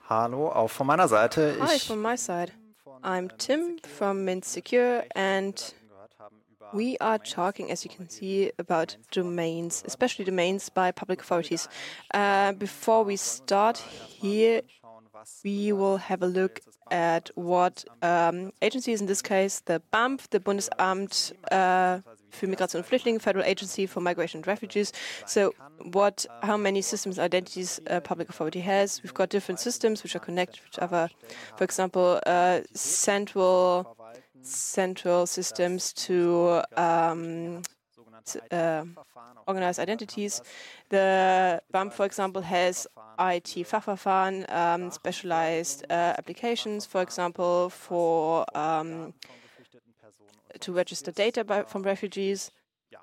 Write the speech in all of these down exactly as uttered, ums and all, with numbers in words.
Hallo, auch von meiner Seite. Hi, Ich from my side. I'm Tim from Mint Secure, and we are talking, as you can see, about domains, especially domains by public authorities. Uh, before we start here, we will have a look at what um, agencies, in this case, the B A M F, the Bundesamt uh, für Migration und Flüchtlinge, Federal Agency for Migration and Refugees. So, what, how many systems identities a public authority has? We've got different systems which are connected to each other. For example, uh, central central systems to um, uh, organized identities. The B A M F, for example, has I T-Fachverfahren, um, specialized uh, applications, for example, for um, to register data by, from refugees.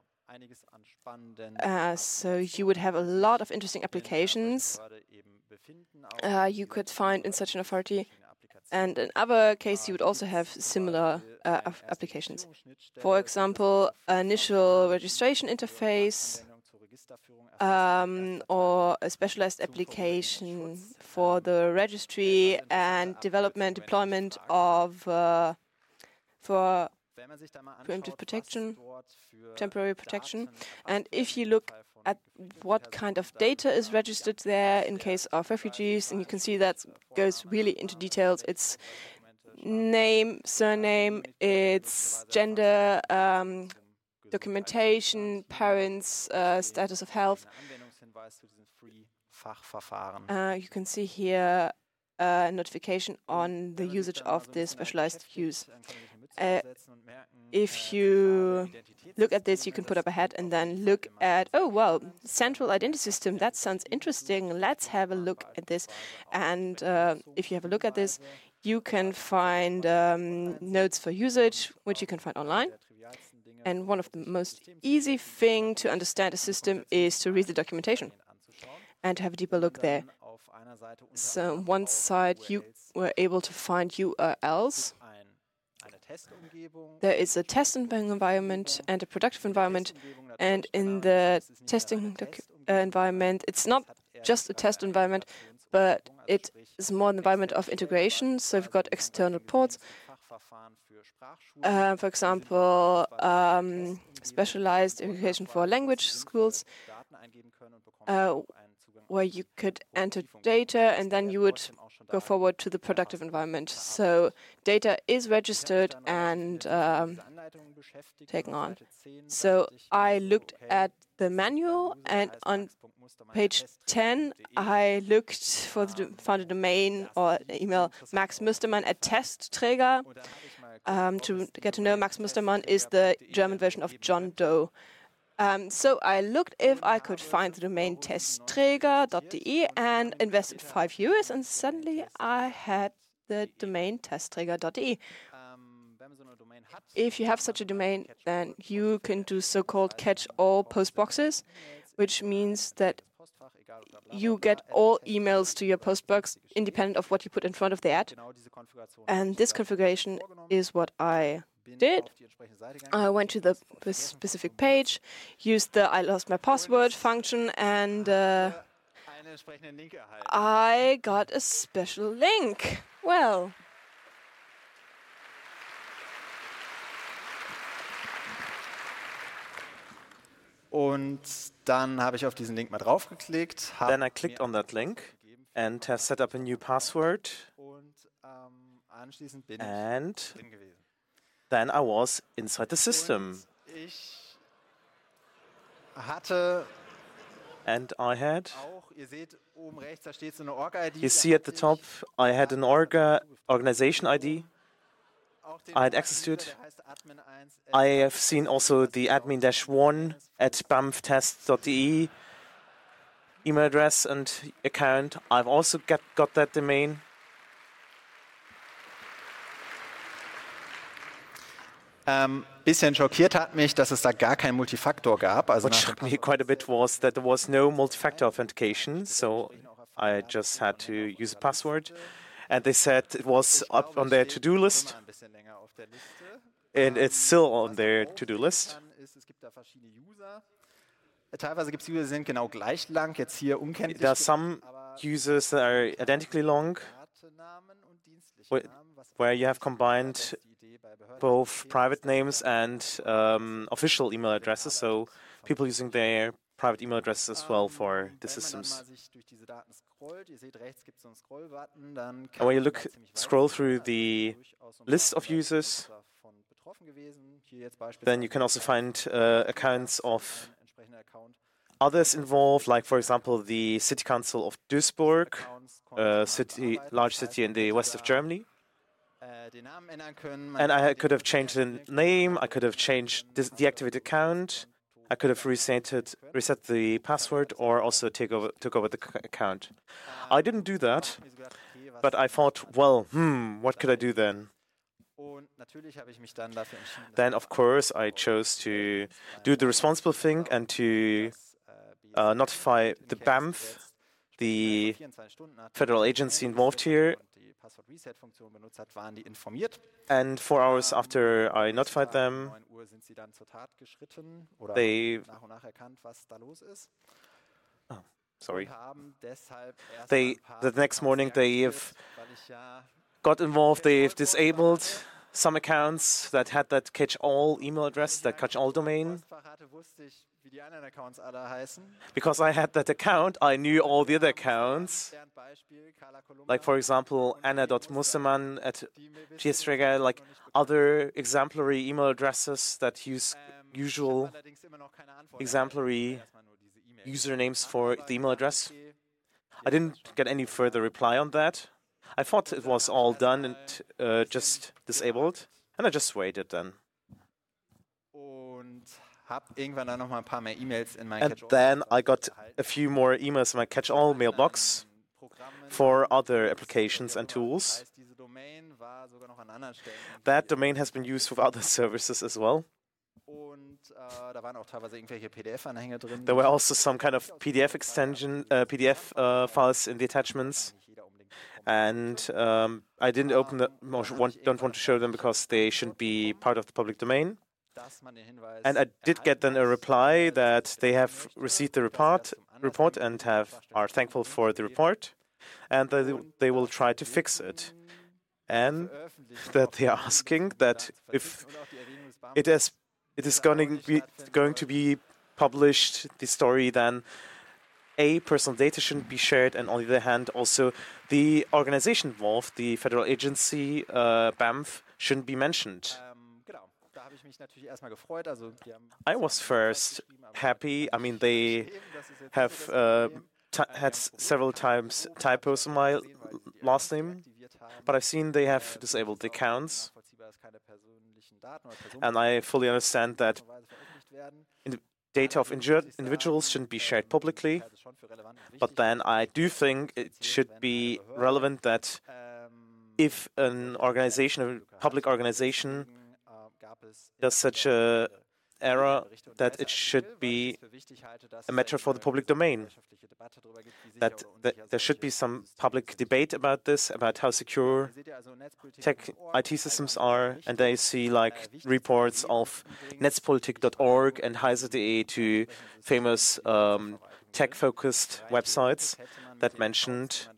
Uh, so you would have a lot of interesting applications uh, you could find in such an authority. And in other cases, you would also have similar uh, applications. For example, initial registration interface, um, or a specialized application for the registry and development, deployment of uh, for preemptive protection, temporary protection. And if you look at what kind of data is registered there in case of refugees, and you can see that goes really into details. It's name, surname, it's gender, um, documentation, parents, uh, status of health. Uh, you can see here a notification on the usage of the specialized use. Uh, if you look at this, you can put up a hat and then look at, oh, well, central identity system, that sounds interesting. Let's have a look at this. And uh, if you have a look at this, you can find um, notes for usage, which you can find online. And one of the most easy thing to understand a system is to read the documentation and have a deeper look there. So on one side, you were able to find U R Ls. There is a test environment and a productive environment, and in the testing uh, environment, it's not just a test environment, but it is more an environment of integration. So we've got external ports, uh, for example, um, specialized education for language schools, uh, where you could enter data and then you would go forward to the productive environment. So data is registered and um, taken on. So I looked at the manual, and on page ten, I looked for the found a domain or email Max Mustermann at Testträger. Um, to get to know, Max Mustermann is the German version of John Doe. Um, so I looked if I could find the domain testträger dot de and invested five euros, and suddenly I had the domain testträger dot de. If you have such a domain, then you can do so-called catch-all post boxes, which means that you get all emails to your post box independent of what you put in front of the ad. And this configuration is what I did. I went to the specific page, used the I lost my password function, and uh, I got a special link. Well, Und dann habe ich auf diesen Link mal draufgeklickt. Then I clicked on that link and have set up a new password. And then I was inside the system. And I had, you see at the top, I had an orga, organization I D. I had access to it. I have seen also the admin dash one at bamftest dot de email address and account. I've also get, got that domain. Ähm, bisschen schockiert hat mich, dass es da gar kein Multifaktor gab. Also what shocked me quite a bit was that there was no multi-factor authentication, so I just had to use a password. And they said it was up on their to-do list, and it's still on their to-do list. Teilweise gibt es User, die sind genau gleich lang, jetzt hier unkenntlich. There are some users that are identically long. where you have combined both private names and um, official email addresses, so people using their private email addresses as well for the systems. And when you look, scroll through the list of users, then you can also find uh, accounts of others involved, like, for example, the City Council of Duisburg, a city, large city in the west of Germany. And I could have changed the name, I could have changed, this, deactivated the account, I could have reset, it, reset the password, or also take over, took over the account. I didn't do that, but I thought, well, hmm, what could I do then? Then, of course, I chose to do the responsible thing and to uh, notify the B A M F, the federal agency involved here. And four hours after I notified them, they... Oh, sorry. They, the next morning, they have got involved, they've disabled some accounts that had that catch-all email address, that catch-all domain. Because I had that account, I knew all the other accounts. Like, for example, anna dot mussemann at G S Träger, like other exemplary email addresses that use usual exemplary usernames for the email address. I didn't get any further reply on that. I thought it was all done and uh, just disabled, and I just waited then. And then I got a few more emails in my catch-all mailbox for other applications and tools. That domain has been used with other services as well. There were also some kind of P D F extension, uh, P D F uh, files in the attachments. And um, I didn't open them, or want, don't want to show them because they shouldn't be part of the public domain. And I did get then a reply that they have received the report, report and have are thankful for the report, and that they, they will try to fix it. And that they are asking that if it is it is going to be going to be published, the story, then A, personal data shouldn't be shared, and on the other hand, also the organization involved, the federal agency, uh, B A M F, shouldn't be mentioned. I was first happy. I mean, they have uh, had several times typos in my last name, but I've seen they have disabled the accounts, and I fully understand that in data of individuals shouldn't be shared publicly, but then I do think it should be relevant that if an organization, a public organization, does such a error, that it should be a matter for the public domain. That, that there should be some public debate about this, about how secure tech I T systems are, and I see like reports of netzpolitik dot org and heise dot de, two famous um, tech-focused websites that mentioned.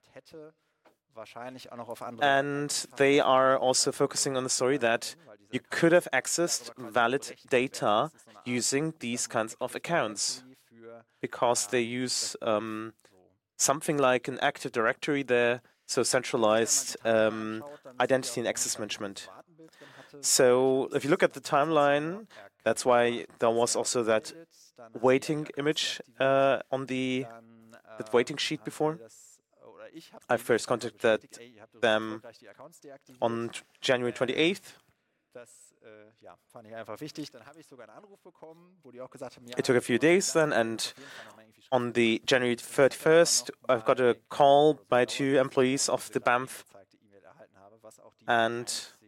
And they are also focusing on the story that you could have accessed valid data using these kinds of accounts, because they use um, something like an Active Directory there, so centralized um, identity and access management. So if you look at the timeline, that's why there was also that waiting image uh, on the that waiting sheet before. I first contacted them on January twenty-eighth. It took a few days then, and on the January thirty-first, I've got a call by two employees of the B A M F, and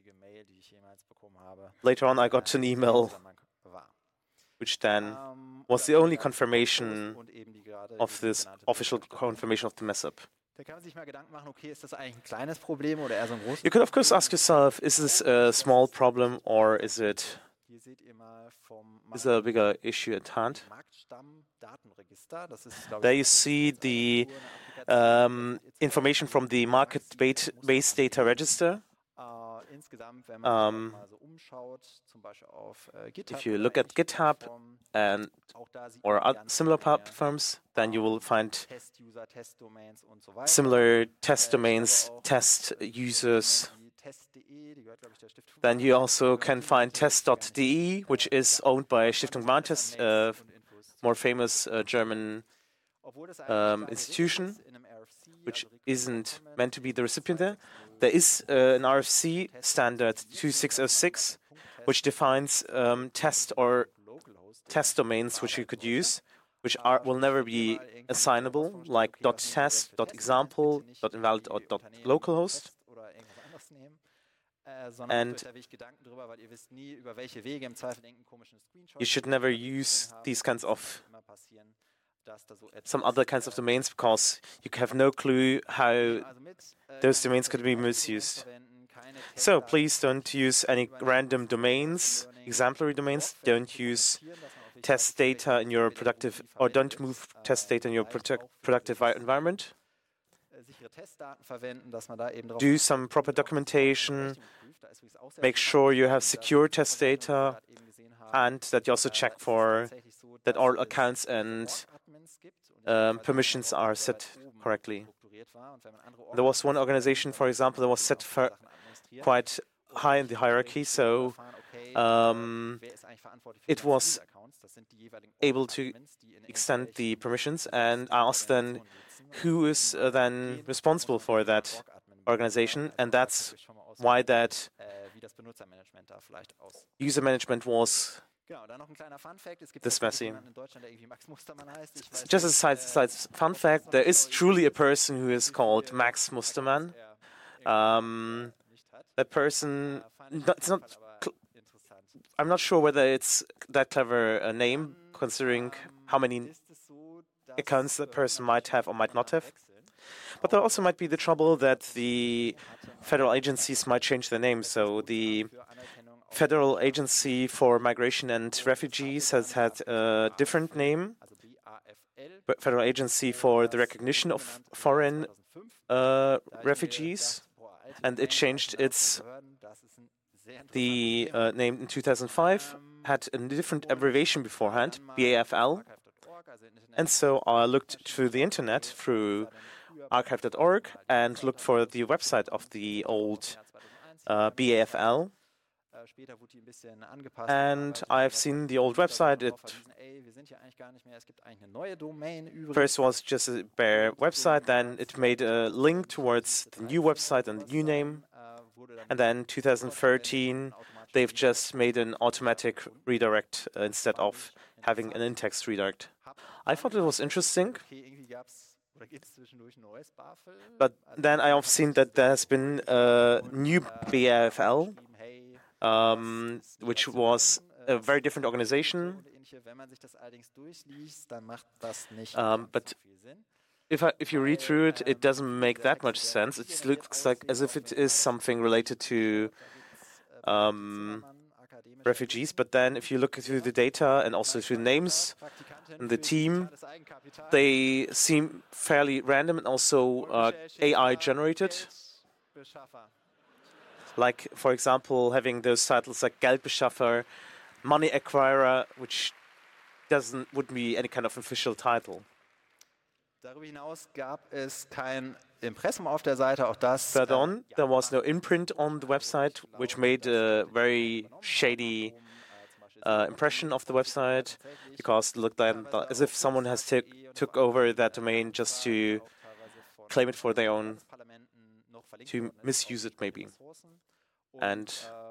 later on I got an email, which then was the only confirmation of this official confirmation of the mess up. You could, of course, ask yourself, is this a small problem or is it is a bigger issue at hand. There you see the um, information from the market-based data register. Um, if you look at GitHub and or similar platforms, then you will find similar test domains, test users. Then you also can find test dot d e, which is owned by Stiftung Warentest, a more famous uh, German um, institution, which isn't meant to be the recipient there. There is uh, an R F C standard two six zero six, which defines um, test or test domains which you could use, which are will never be assignable, like .test, .example, .invalid, or .localhost. And you should never use these kinds of some other kinds of domains because you have no clue how those domains could be misused. So please don't use any random domains, exemplary domains. Don't use test data in your productive, or don't move test data in your productive environment. Do some proper documentation. Make sure you have secure test data, and that you also check for that all accounts and um, permissions are set correctly. There was one organization, for example, that was set for quite high in the hierarchy, so um, it was able to extend the permissions, and I asked then who is uh, then responsible for that organization, and that's why that user management was this messy. Just as a side, side fun fact, there is truly a person who is called Max Mustermann. Um, that person, it's not, I'm not sure whether it's that clever a name, considering how many accounts that person might have or might not have. But there also might be the trouble that the federal agencies might change their name. So the Federal Agency for Migration and Refugees has had a different name, Federal Agency for the Recognition of Foreign uh, Refugees, and it changed its the uh, name in two thousand five, had a different abbreviation beforehand, B A F L, and so I looked through the internet, through archive dot org, and looked for the website of the old uh, B A F L. And I've seen the old website. It first was just a bare website, then it made a link towards the new website and the new name. And then two thousand thirteen, they've just made an automatic redirect uh, instead of having an in-text redirect. I thought it was interesting. But then I have seen that there has been a new B A F L, um, which was a very different organization. Um, but if I, if you read through it, it doesn't make that much sense. It looks like as if it is something related to um, refugees. But then if you look through the data and also through the names and the team, they seem fairly random and also uh, A I generated. Like, for example, having those titles like Geldbeschaffer, Money Acquirer, which doesn't wouldn't be any kind of official title. Further on, there was no imprint on the website, which made a very shady uh, impression of the website, because it looked like, as if someone has took took over that domain just to claim it for their own, to misuse it maybe. And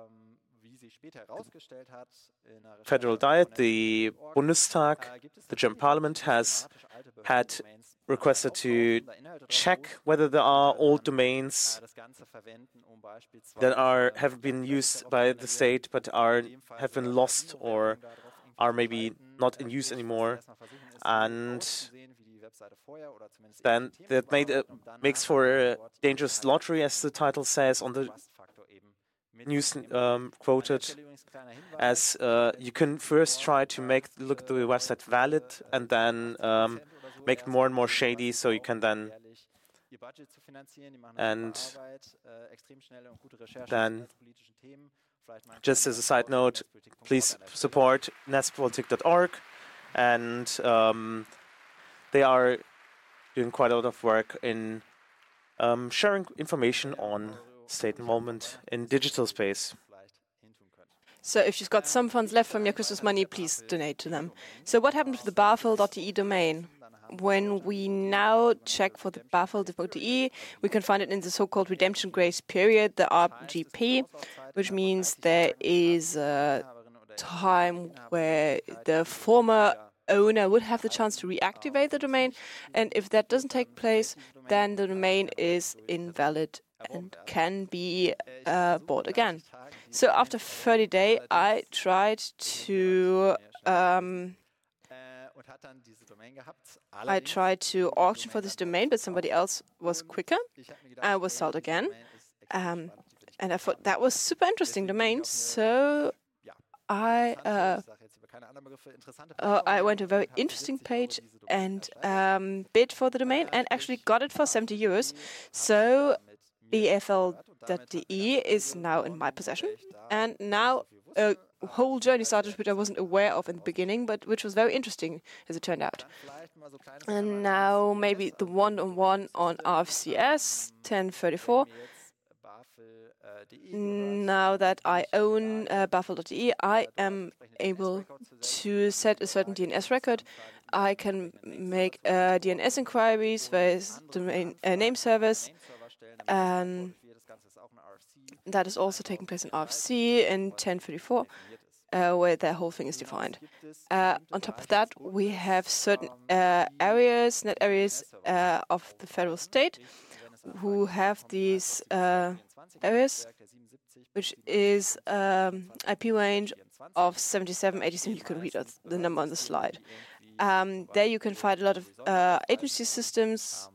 Federal Diet, the Bundestag, the German Parliament, has had requested to check whether there are old domains that are have been used by the state but are have been lost or are maybe not in use anymore, and then that made a, makes for a dangerous lottery, as the title says, on the news um, quoted as uh, you can first try to make look the website valid and then um, make it more and more shady, so you can then and then just as a side note, please support netzpolitik dot org, and um, they are doing quite a lot of work in um, sharing information on state involvement in digital space. So if you've got some funds left from your Christmas money, please donate to them. So what happened with the bafel dot d e domain? When we now check for the bafel dot d e, we can find it in the so-called redemption grace period, the R G P, which means there is a time where the former owner would have the chance to reactivate the domain, and if that doesn't take place, then the domain is invalid and can be uh, bought again. So after thirty days, I tried to um, I tried to auction for this domain, but somebody else was quicker. I was sold again, um, and I thought that was super interesting domain. So I uh, uh, I went to a very interesting page and um, bid for the domain, and actually got it for seventy euros. So B F L dot D E is now in my possession, and now a whole journey started which I wasn't aware of in the beginning, but which was very interesting as it turned out. And now maybe the one-on-one on R F C S ten thirty-four. Now that I own uh, bafel dot d e, I am able to set a certain D N S record. I can make uh, D N S inquiries via domain uh, name service. Um, that is also taking place in R F C in ten thirty-four, uh, where the whole thing is defined. Uh, on top of that, we have certain uh, areas, net areas uh, of the federal state who have these uh, areas, which is um, I P range of seventy-seven eighty-seven. You can read the number on the slide. Um, there you can find a lot of uh, agency systems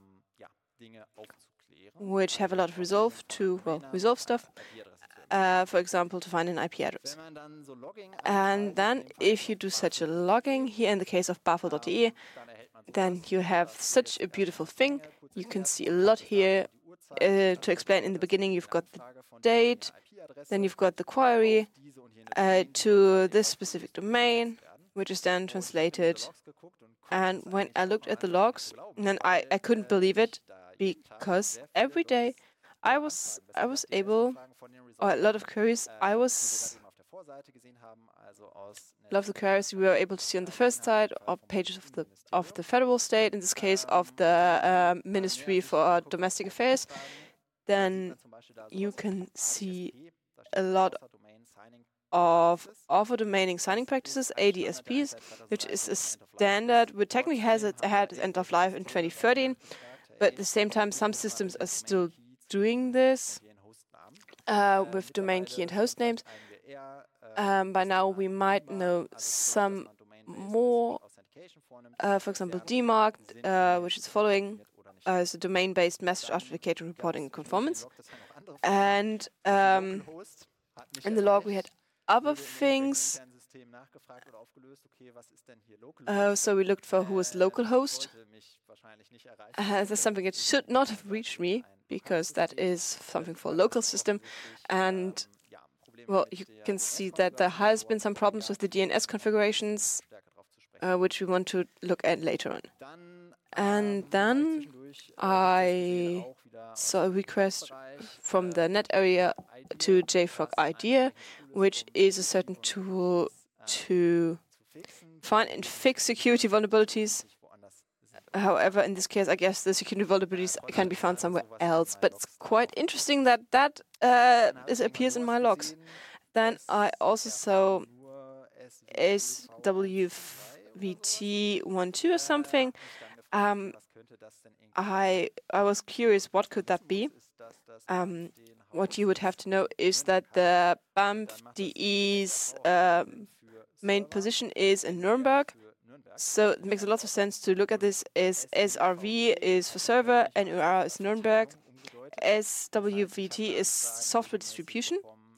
which have a lot of resolve to, well, resolve stuff, uh, for example, to find an I P address. And then if you do such a logging, here in the case of bafel dot d e, then you have such a beautiful thing. You can see a lot here. Uh, to explain, in the beginning you've got the date, then you've got the query uh, to this specific domain, which is then translated. And when I looked at the logs, then I, I couldn't believe it, because every day I was I was able, or a lot of queries, I was a lot of the queries we were able to see on the first side of pages of the of the federal state, in this case of the uh, Ministry for Domestic Affairs. Then you can see a lot of offer domaining signing practices, A D S Ps, which is a standard which technically has its, had its end of life in twenty thirteen. But at the same time, some systems are still doing this uh, with domain key and host names. Um, by now, we might know some more. Uh, for example, D MARC, uh, which is following uh, is a domain-based message authenticator reporting and conformance. And um, in the log, we had other things. Uh, so we looked for who was localhost. Uh, that's something that should not have reached me, because that is something for a local system. And, well, you can see that there has been some problems with the D N S configurations, uh, which we want to look at later on. And then I saw a request from the net area to J frog IDEA, which is a certain tool to find and fix security vulnerabilities. However, in this case, I guess the security vulnerabilities can be found somewhere else. But it's quite interesting that that uh, is, appears in my logs. Then I also saw S W V T twelve or something. Um, I I was curious, what could that be? Um, what you would have to know is that the B A M F D E's um, main position is in Nuremberg. So it makes a lot of sense to look at this as S R V is for server, N U R is Nuremberg, S W V T is software distribution,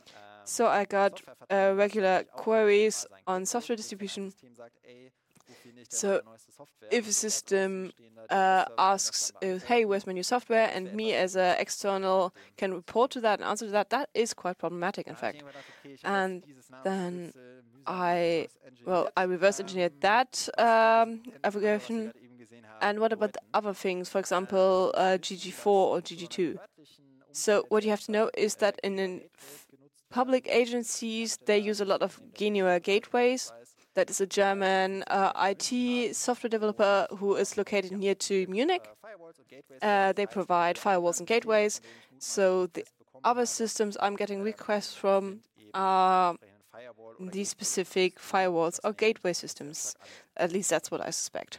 So I got uh, regular queries on software distribution. So if a system uh, asks, if, hey, where's my new software, and me as an external can report to that and answer to that, that is quite problematic, in fact. And then I, well, I reverse engineered that um, application. And what about the other things, for example, uh, G G four or G G two? So what you have to know is that in, in public agencies, they use a lot of Genua gateways. That is a German uh, I T software developer who is located near to Munich. Uh, they provide firewalls and gateways. So the other systems I'm getting requests from are these specific firewalls or gateway systems. At least that's what I suspect.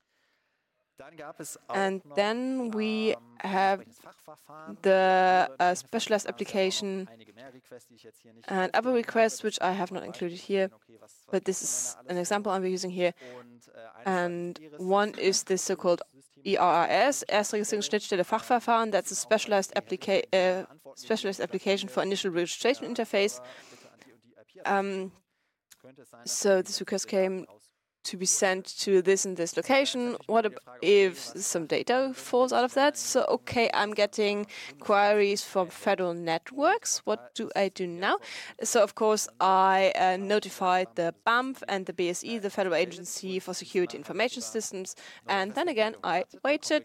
And then we have the uh, specialized application and other requests, which I have not included here, but this is an example I'm using here. And one is the so-called E R R S, Erstregistrierungsschnittstelle Fachverfahren. That's a specialized, applica uh, specialized application for initial registration interface. Um, so this request came to be sent to this and this location. What if some data falls out of that? So, okay, I'm getting queries from federal networks. What do I do now? So, of course, I uh, notified the B A M F and the B S E, the Federal Agency for Security Information Systems, and then again, I waited.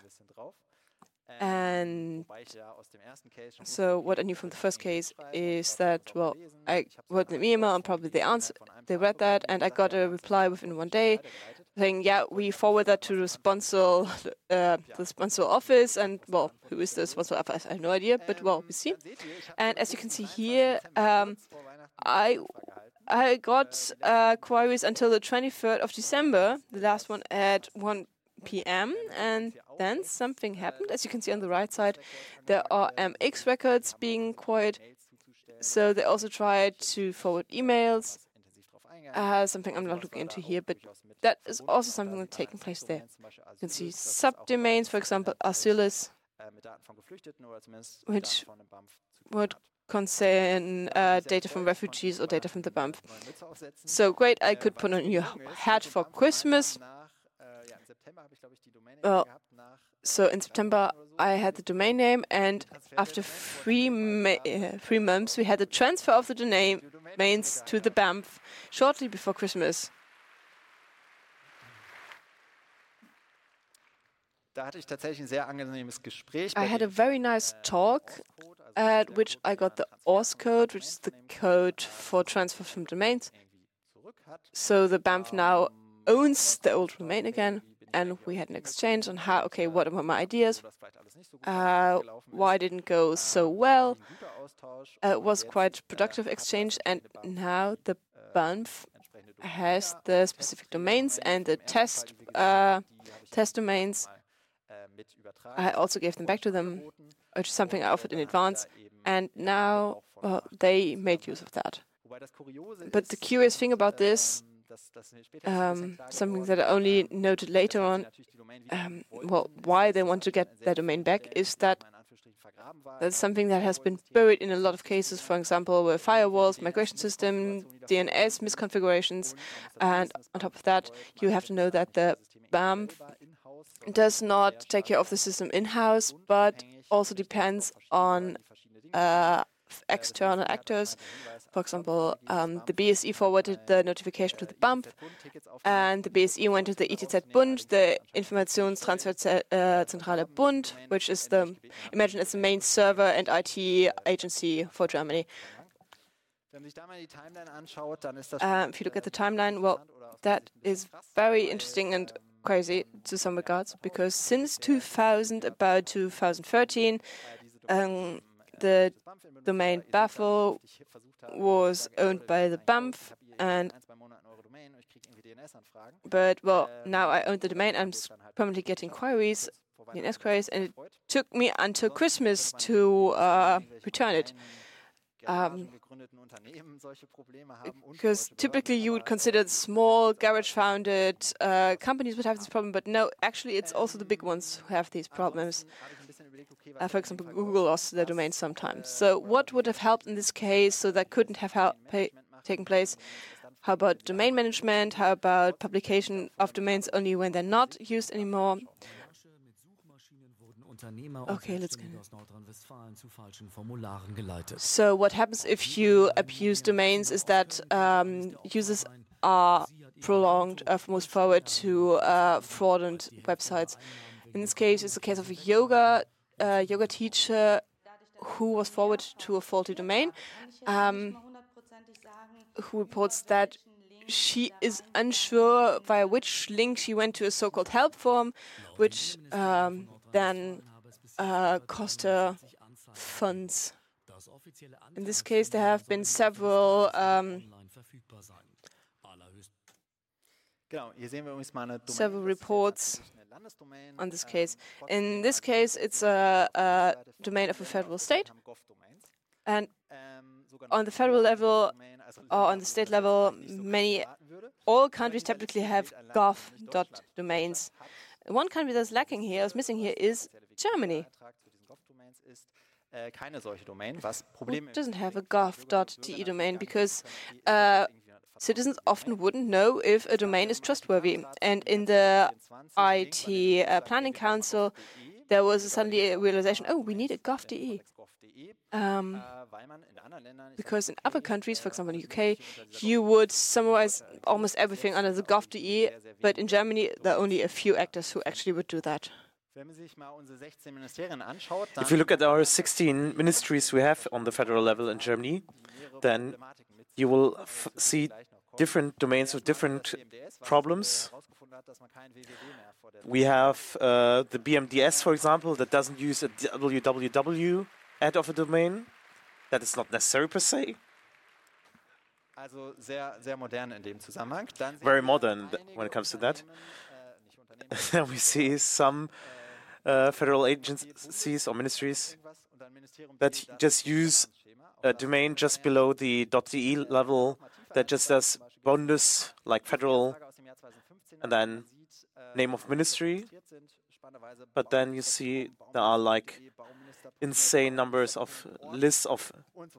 And so what I knew from the first case is that, well, I wrote an email and probably they answered, they read that, and I got a reply within one day saying, yeah, we forward that to the responsible, uh, the responsible office, and, well, who is the responsible office? I have no idea, but, well, we see. And as you can see here, um, I I got uh, queries until the twenty-third of December, the last one at one p m and then something happened. As you can see on the right side, there are M X records being queried. So they also tried to forward emails, uh, something I'm not looking into here, but that is also something that's taking place there. You can see subdomains, for example, Asylis, which would concern uh, data from refugees or data from the B A M F. So great, I could put on your hat for Christmas. Well, so in September I had the domain name, and after three uh, three months we had the transfer of the domain domains to the B A M F shortly before Christmas. I had a very nice talk at which I got the O R S code, which is the code for transfer from domains. So the B A M F now owns the old domain again. And we had an exchange on how, okay, what were my ideas, uh, why didn't go so well. Uh, it was quite a productive exchange, and now the B A M F has the specific domains and the test uh, test domains. I also gave them back to them, which is something I offered in advance, and now well, they made use of that. But the curious thing about this, Um, something that I only noted later on, um, well, why they want to get their domain back is that that's something that has been buried in a lot of cases, for example, with firewalls, migration system, D N S misconfigurations, and on top of that, you have to know that the B A M F does not take care of the system in-house, but also depends on uh, external actors. For example, um, the B S E forwarded the notification to the B A M F, and the B S E went to the I T Z Bund, the Informationstransferzentrale Bund, which is the, imagine it's the main server and I T agency for Germany. Uh, if you look at the timeline, well, that is very interesting and crazy to some regards, because since two thousand, about two thousand thirteen, um, the domain Baffle was owned by the B A M F, and but well, now I own the domain. I'm permanently getting queries, D N S queries, and it took me until Christmas to uh, return it. Um, because typically you would consider small garage-founded uh, companies would have this problem, but no, actually it's also the big ones who have these problems. Uh, for example, Google lost their domain sometimes. So what would have helped in this case so that couldn't have help pay, taken place? How about domain management? How about publication of domains only when they're not used anymore? Okay, let's go. So what happens if you abuse domains is that um, users are prolonged uh, most forward to uh, fraudulent websites. In this case, it's the case of a yoga uh, yoga teacher who was forwarded to a faulty domain, um, who reports that she is unsure via which link she went to a so-called help form, which um, then uh, cost her funds. In this case, there have been several um, several reports on this case. In this case, it's a, a domain of a federal state, and on the federal level or on the state level, many all countries typically have gov dot domains. One country that's lacking here, is missing here, is Germany. Who doesn't have a gov dot de domain because uh, citizens often wouldn't know if a domain is trustworthy. And in the I T uh, Planning Council, there was suddenly a realization, oh, we need a gov dot de. Um, because in other countries, for example in the U K, you would summarize almost everything under the gov dot de, but in Germany, there are only a few actors who actually would do that. If you look at our sixteen ministries we have on the federal level in Germany, then you will f see different domains with different problems. We have uh, the B M D S, for example, that doesn't use a W W W ad of a domain. That is not necessary per se. Very modern when it comes to that. Then we see some uh, federal agencies or ministries that just use a domain just below the .de level that just does Bundes, like federal, and then name of ministry. But then you see there are like insane numbers of lists of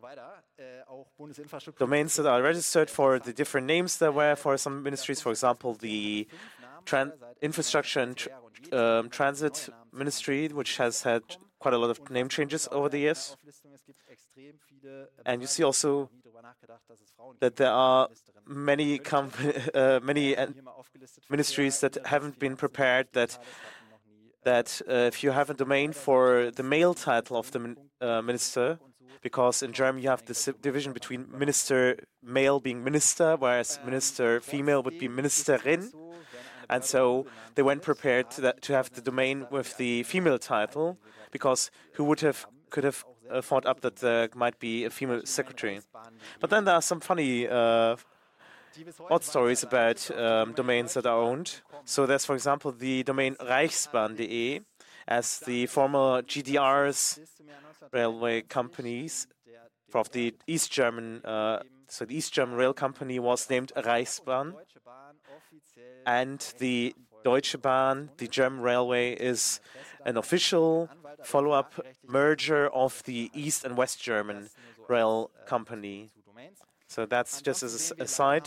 domains that are registered for the different names there were for some ministries. For example, the Tran infrastructure and tr um, transit ministry, which has had quite a lot of name changes over the years. And you see also that there are many uh, many uh, ministries that haven't been prepared, that that uh, if you have a domain for the male title of the min uh, minister, because in German you have this division between minister male being minister, whereas minister female would be ministerin. And so they weren't prepared to, that, to have the domain with the female title, because who would have could have uh, thought up that there might be a female secretary. But then there are some funny uh, odd stories about um, domains that are owned. So there's, for example, the domain reichsbahn dot de, as the former G D R's railway companies of the East German, uh, so the East German rail company was named Reichsbahn, and the Deutsche Bahn, the German railway, is an official follow-up merger of the East and West German rail company. So that's just as a aside.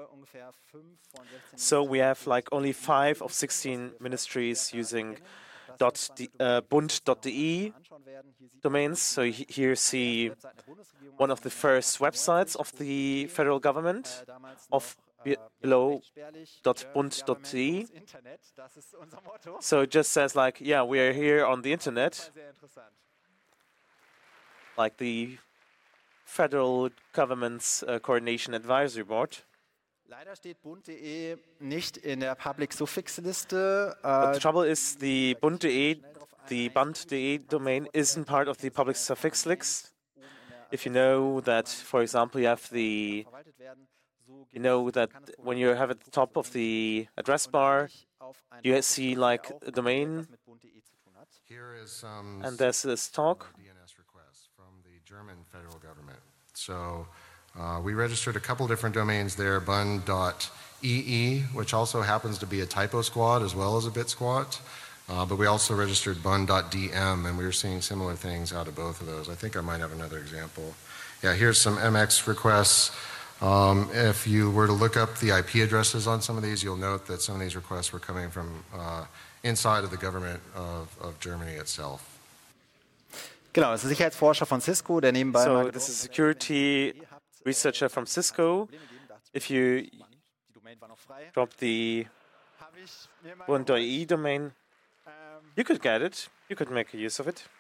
So we have like only five of sixteen ministries using uh, Bund dot de domains. So here you see one of the first websites of the federal government of below .bund dot de. So it just says like, yeah, we are here on the internet, like the federal government's uh, coordination advisory board. Leider steht Bund dot de nicht in der Public Suffix Liste. But the trouble is the Bund dot de, the Bund dot de domain isn't part of the public suffix list. If you know that, for example, you have the, you know that when you have at the top of the address bar, you see like a domain, Here is um, and there's this talk. D N S request from the German federal government. So uh, we registered a couple different domains there, bund dot e e, which also happens to be a typo squad as well as a bit squat. Uh, but we also registered bun dot d m, and we were seeing similar things out of both of those. I think I might have another example. Yeah, here's some M X requests. Um, if you were to look up the I P addresses on some of these, you'll note that some of these requests were coming from uh, inside of the government of, of Germany itself. Genau, das ist ein Sicherheitsforscher von Cisco, der nebenbei So mal this is a security researcher from Cisco. If you drop the bun dot e domain, you could get it. You could make use of it.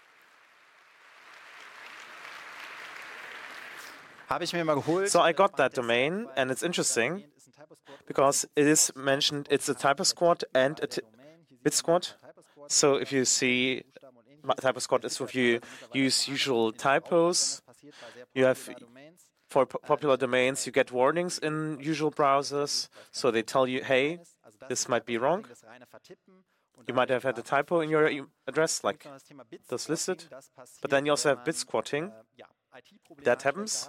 habe ich mir mal geholt. So I got that domain, and it's interesting because it is mentioned it's a typosquad and a bitsquad. So if you see typosquad is if you use usual typos, you have for popular domains you get warnings in usual browsers, so they tell you, hey, this might be wrong. You might have had a typo in your address, like those listed, but then you also have bit squatting. That happens.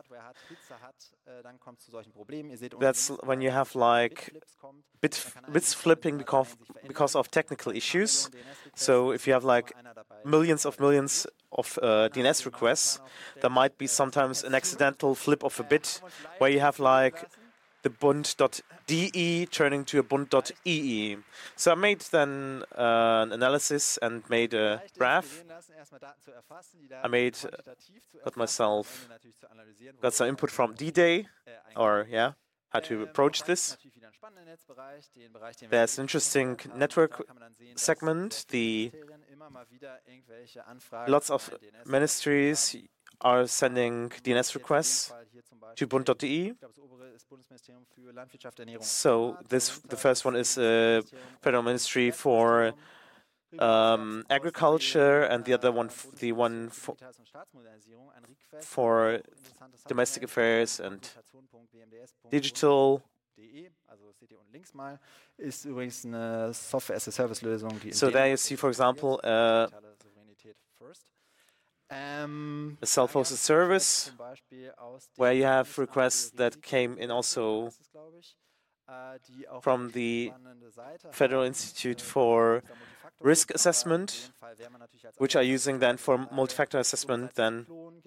That's when you have like bit, bits flipping because, because of technical issues. So if you have like millions of millions of uh, D N S requests, there might be sometimes an accidental flip of a bit where you have like the bund dot d e turning to a bund dot e e. So I made then uh, an analysis and made a graph. I made, uh, got myself, got some input from D-Day, or yeah, how to approach this. There's an interesting network segment. The lots of ministries are sending D N S requests to bund dot d e. So this, the first one is a Federal Ministry for um, Agriculture, and the other one, the one for, for Domestic Affairs and Digital. So there you see, for example, uh, a self-hosted service where you have requests that came in also from the Federal Institute for Risk Assessment, which are using then for multi-factor assessment then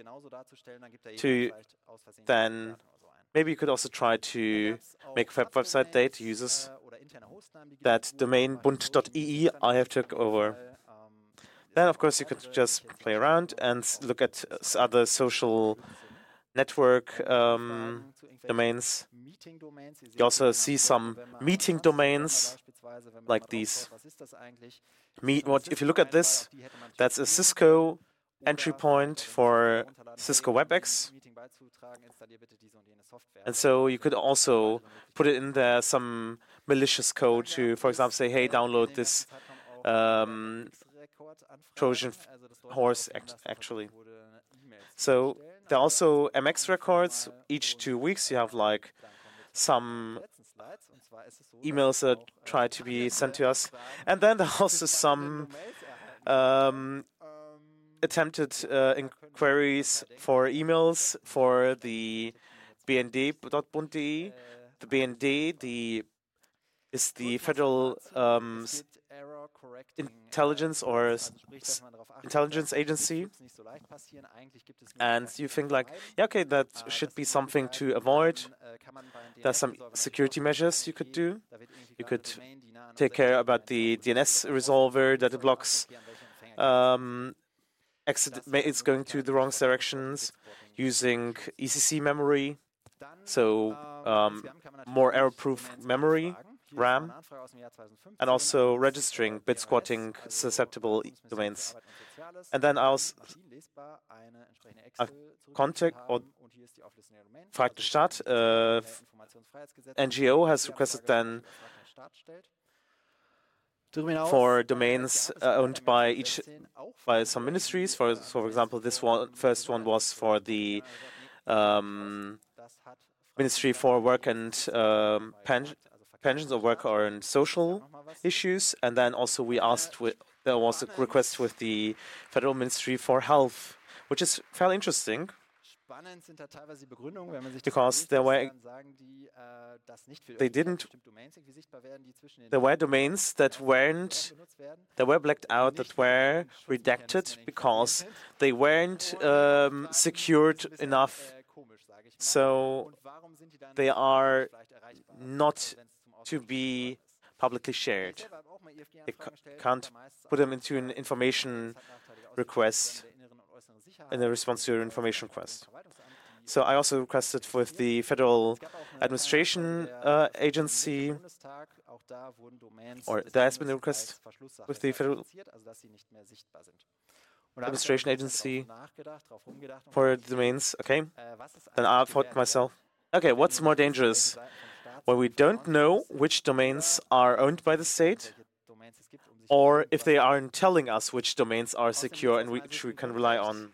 to then maybe you could also try to make a website that uses that domain bund dot e e I have took over. Then, of course, you could just play around and look at other social network um, domains. You also see some meeting domains like these. Meet, what, if you look at this, that's a Cisco entry point for Cisco WebEx. And so you could also put it in there, some malicious code to, for example, say, hey, download this um, Trojan horse, actually. So there are also M X records. Each two weeks you have like some emails that try to be sent to us. And then there are also some um, attempted uh, inquiries for emails for the B N D dot bund dot d e. The B N D the, is the Federal um, Intelligence or Intelligence Agency, and you think like, yeah, okay, that should be something to avoid. There's some security measures you could do. You could take care about the D N S resolver that it blocks um, it's going to the wrong directions, using E C C memory, so um, more error-proof memory. RAM, and also registering bit squatting susceptible susceptible domains. And then aus contact or fragte Stadt, uh, N G O has requested then for domains uh, owned by each by some ministries. For so for example, this one first one was for the um, Ministry for Work and um, Pension. pensions of work or in social issues, and then also we asked, with, there was a request with the Federal Ministry for Health, which is fairly interesting because there were they didn't there were domains that weren't that were blacked out, that were redacted because they weren't um, secured enough, so they are not to be publicly shared. They can't put them into an information request in a response to an information request. So I also requested with the Federal Administration uh, Agency, or there has been a request with the Federal Administration Agency for domains. Okay, then I thought to myself, okay, what's more dangerous? When we don't know which domains are owned by the state, or if they aren't telling us which domains are secure and which we can rely on.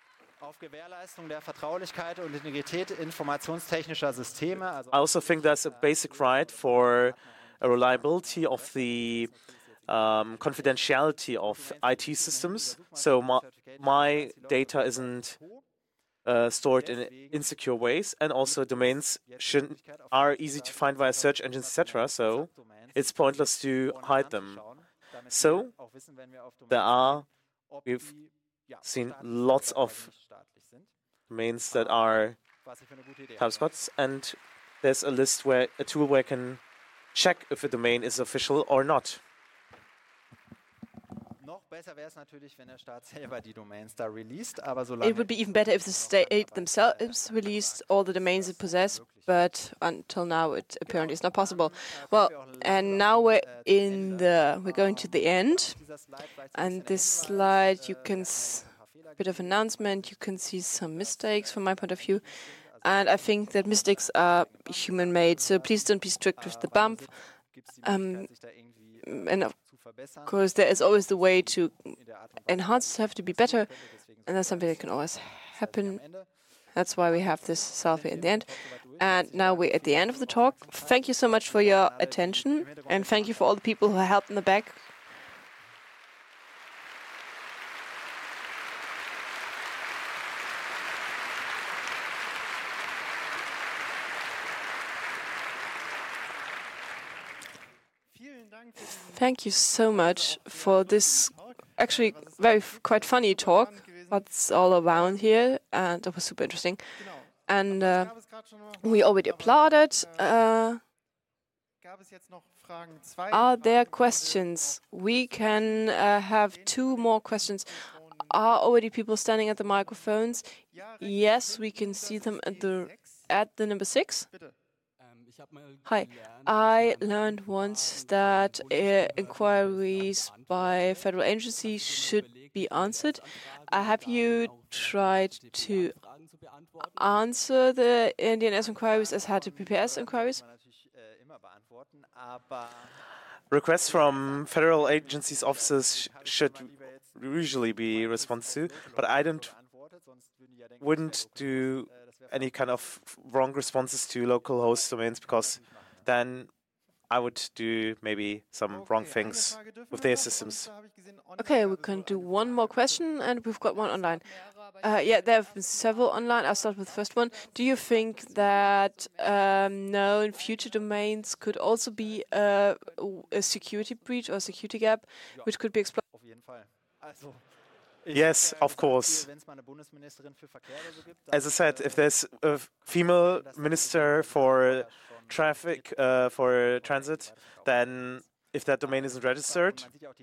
I also think that's a basic right for a reliability of the um, confidentiality of I T systems. So my, my data isn't uh, stored in insecure ways, and also domains shouldn't, are easy to find via search engines, et cetera. So it's pointless to hide them. So there are, we've seen lots of domains that are timespots, and there's a list where a tool where I can check if a domain is official or not. It would be even better if the state themselves released all the domains it possess, but until now it apparently is not possible. Well, and now we're in the we're going to the end, and this slide you can s a bit of announcement. You can see some mistakes from my point of view, and I think that mistakes are human-made. So please don't be strict with the bump. Um, and of course, there is always the way to enhance, have to be better, and that's something that can always happen. That's why we have this selfie in the end. And now we're at the end of the talk. Thank you so much for your attention, and thank you for all the people who helped in the back. Thank you so much for this actually very quite funny talk. What's all around here, and it was super interesting. And uh, we already applauded. Uh, are there questions? We can uh, have two more questions. Are already people standing at the microphones? Yes, we can see them at the at the number six. Hi, I learned once that uh, inquiries by federal agencies should be answered. Uh, have you tried to answer the D N S inquiries as H T T P S inquiries? Requests from federal agencies' offices sh should usually be responded to, but I don't wouldn't do any kind of wrong responses to local host domains, because then I would do maybe some wrong things with their systems. Okay, we can do one more question, and we've got one online. Uh, yeah, there have been several online. I'll start with the first one. Do you think that um, known future domains could also be a, a security breach or a security gap, which could be exploited? Yes, of course. As I said, if there's a female minister for traffic, uh, for transit, then if that domain isn't registered,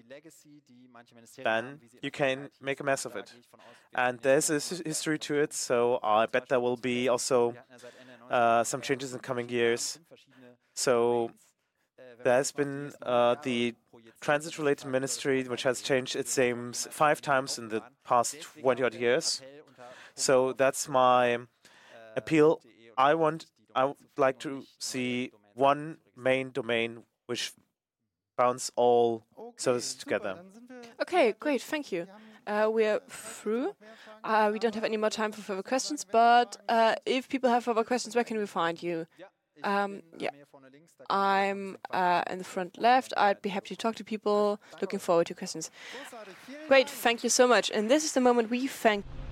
then you can make a mess of it. And there's a history to it, so I bet there will be also uh, some changes in coming years. So there has been uh, the transit-related ministry, which has changed its names five times in the past twenty odd years. So that's my appeal. I want, I would like to see one main domain which bounds all services together. Okay, great, thank you. Uh, we are through. Uh, we don't have any more time for further questions, but uh, if people have further questions, where can we find you? Um, yeah, I'm uh, in the front left. I'd be happy to talk to people. Looking forward to questions. Great, thank you so much. And this is the moment we thank